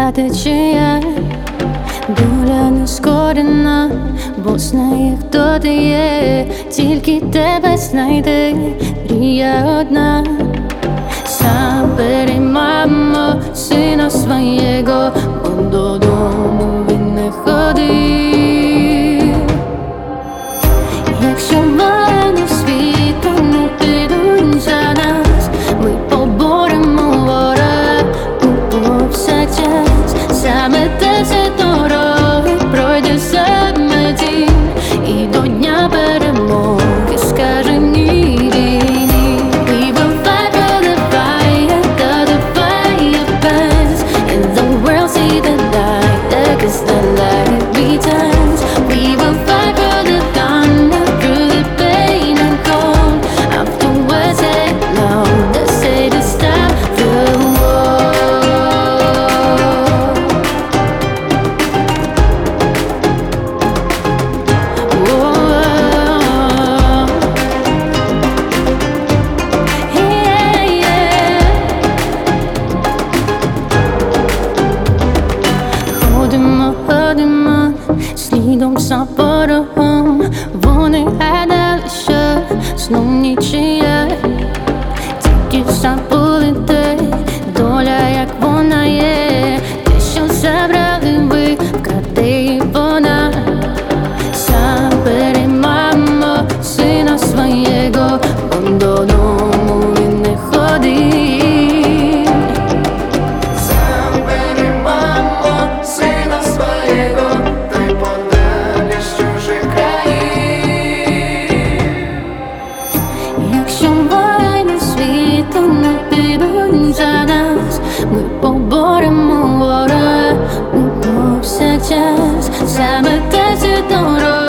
та течія, доля нескорена, бо знає, хто ти є, тільки тебе знайде, мрія одна. Забери, мамо, сина свого, бо додому він не ходив. Якщо воїни світу не підуть за нас, ми поборемо ворога у повсякчас. Саме те ці дороги пройде саме дім, і до дня перемоги скаже ні війні. We will fight for the fire, the fire burns, and the world see the light, that is the light returns. We will fight for the thunder through the pain and cold. Afterwards say no, they say to stop the war. Ходимо слідом за ворогом, вони гадали, що знов нічия, тільки забули те, доля як вона є, те, що забрали ви, вкраде і вона. Забери, мамо, сина свого, бо додому він не ходив. Забери, мамо, сина свого, та й подалі з чужих країн. Якщо воїни світу не підуть за нас, ми поборемо ворога у повсякчас. Саме те ці дороги